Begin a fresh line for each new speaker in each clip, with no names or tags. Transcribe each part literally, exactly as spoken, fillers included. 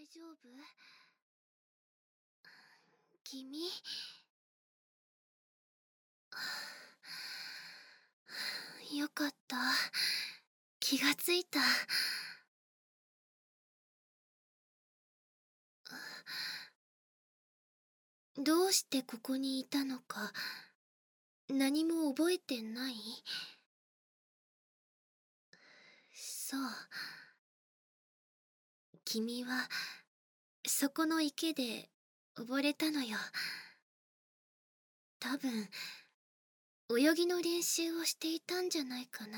丈夫？君。よかった。気がついた。どうしてここにいたのか、何も覚えてない？そう。君は、そこの池で溺れたのよ。多分、泳ぎの練習をしていたんじゃないかな。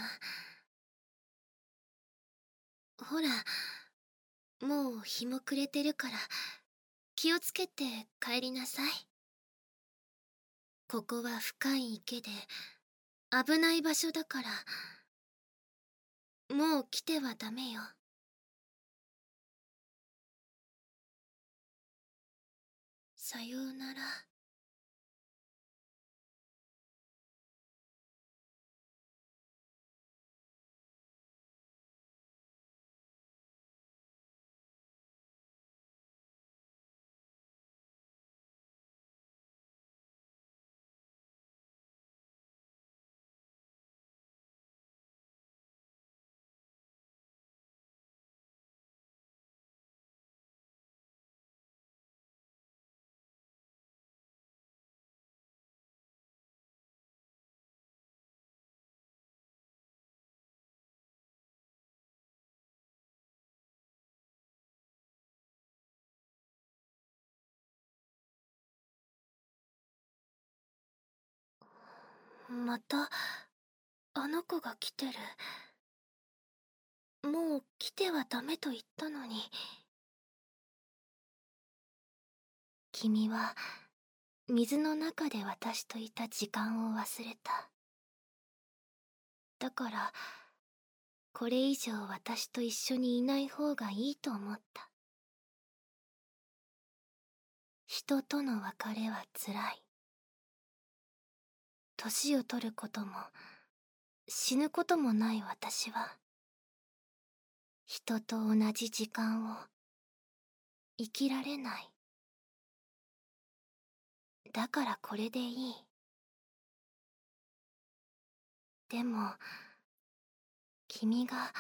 ほら、もう日も暮れてるから、気をつけて帰りなさい。ここは深い池で、危ない場所だから、もう来てはダメよ。さようなら。また、あの子が来てる。もう来てはダメと言ったのに。君は、水の中で私といた時間を忘れた。だから、これ以上私と一緒にいない方がいいと思った。人との別れは辛い。年を取ることも、死ぬこともない私は、人と同じ時間を生きられない。だからこれでいい。でも、君が、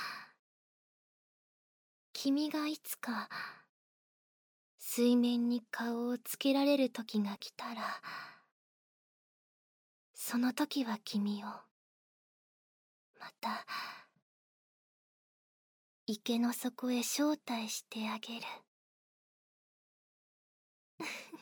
君がいつか、水面に顔をつけられる時が来たら、その時は君を、また、池の底へ招待してあげる。